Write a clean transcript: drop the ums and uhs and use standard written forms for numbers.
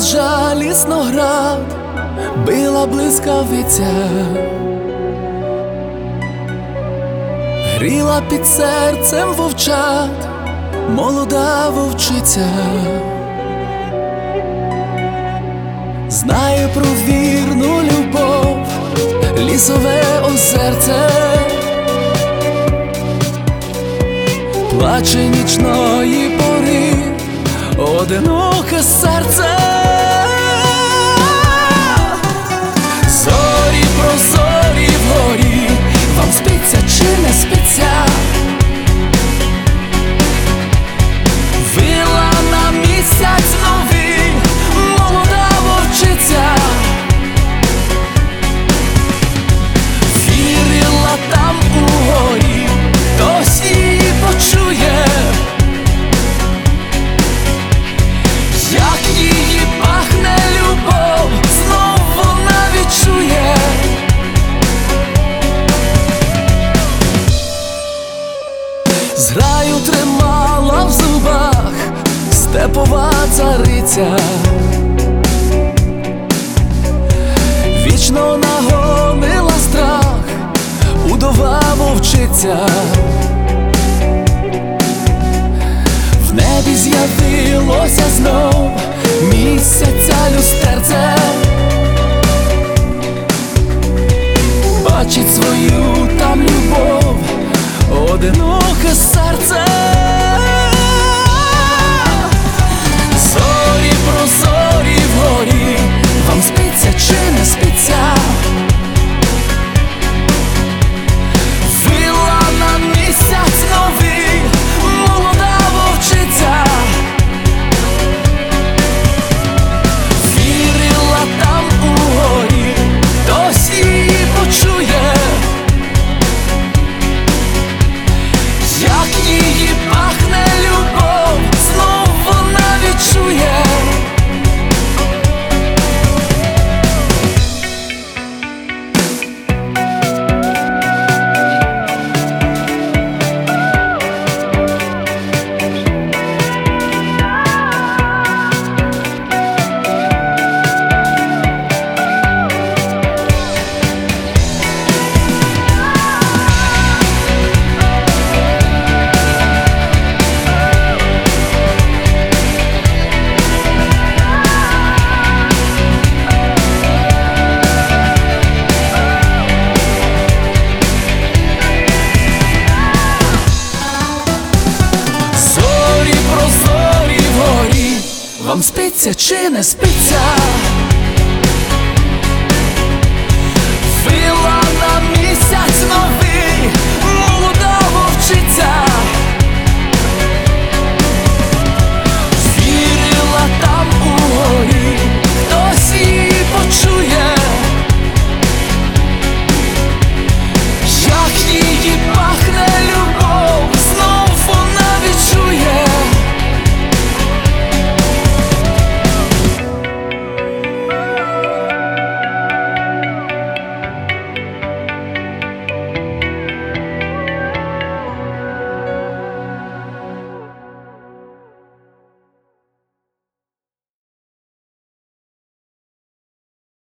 безжалісно град, била блискавиця, гріла під серцем вовчат молода вовчиця. Знає про вірну любов лісове озерце, плаче нічної пори одиноке серце. Зорі прозорі вгорі, вам спиться чи не спиться? Вила на місяць новий молода вовчиця, вірила там угорі, хтось її почує, як її пахне любов, знов вона відчує. Зграю тримала в зубах степова цариця, вічно нагонила страх удова вовчиця. В небі з'явилося знов місяця люстерце, бачить свою там любов одиноке серце. Зорі прозорі вгорі, вам спиться чи не спиться? Вила на місяць новий молода вовчиця, вірила там угорі, хтось її почує, як її пахне любов, знов вона відчує. Вам спиться чи не спиться?